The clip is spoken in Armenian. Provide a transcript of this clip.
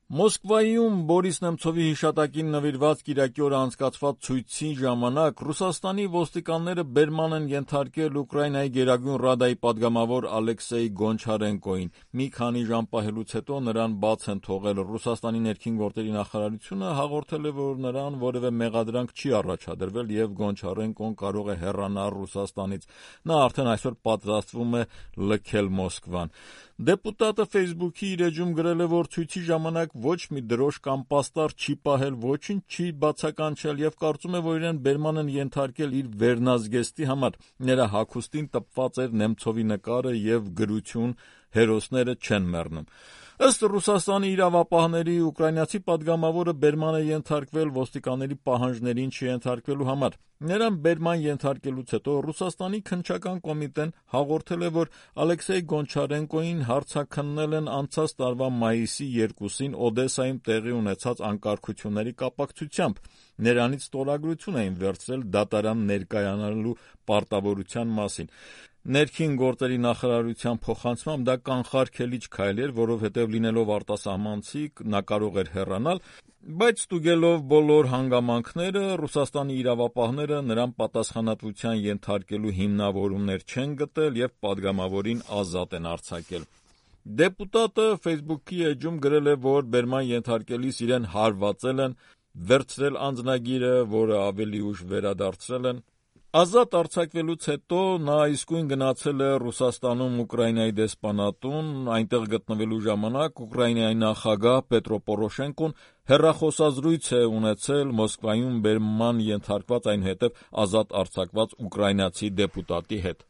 Մոսկվայում Բորիս Նեմցովի հիշատակին նվիրված կիրակի օրը անցկացված ցույցի ժամանակ Ռուսաստանի ոստիկանները բերման են ենթարկել Ուկրաինայի Գերագույն Ռադայի պատգամավոր Ալեքսեյ Գոնչարենկոին։ Մի քանի ժամ պահելուց հետո նրան բաց են թողել։ Ռուսաստանի ներքին գործերի նախարարությունը հաղորդել է, որ նրան որևէ մեղադրանք չի առաջադրվել եւ Գոնչարենկոն կարող է հեռանալ Ռուսաստանից։ Նա արդեն այսօր պատրաստվում է լքել Մոսկվան։ Դեպուտատը Facebook-ի իր էջում գրել է, որ ցույցի ժամանակ ոչ մի դրոշ կամ պաստառ չի պահել, ոչինչ չի բացականչել եւ կարծում է, որ իրեն բերման են ենթարկել իր վերնազգեստի համար։ Նրա հագուստին տպված էր Նեմցովի նկարը եւ գրություն «Հերոսները չեն մեռնում»։ Ըստ Ռուսաստանի իրավապահների, ուկրաինացի պատգամավորը բերման է ենթարկվել ոստիկանների պահանջներին չենթարկվելու համար։ Նրան բերման ենթարկելուց հետո Ռուսաստանի քննչական կոմիտեն հաղորդել է, որ Ալեքսեյ Գոնչարենկոին հարցաքննել են անցած տարվա մայիսի 2-ին Օդեսայում տեղի ունեցած անկարգությունների կապակցությամբ։ Նրանից ստորագրություն էին վերցրել դատարան ներկայանալու պարտավորության մասին։ Ներքին գործերի նախարարության փոխանցմամբ դա կանխարգելիչ քայլ էր, որովհետև լինելով արտասահմանցի նա կարող էր հեռանալ, բայց ստուգելով բոլոր հանգամանքները Ռուսաստանի իրավապահները նրան պատասխանատվության ենթարկելու հիմնավորումներ չեն գտել եւ պատգամավորին ազատ են արձակել։ Դեպուտատը Facebook-ի էջում գրել է, որ բերման ենթարկելիս իրեն հարվածել են, վերցրել անձնագիրը, որը ավելի ուշ վերադարձրել են։ Ազատ արձակվելուց հետո նա իսկույն գնացել է Ռուսաստանում Ուկրաինայի դեսպանատուն, այնտեղ գտնվելու ժամանակ Ուկրաինայի նախագահ Պետրո Պորոշենկոն հեռախոսազրույց է ունեցել Մոսկվայում բերման ենթարկված, այնուհետև ազատ արձակված ուկրաինացի դեպուտատի հետ։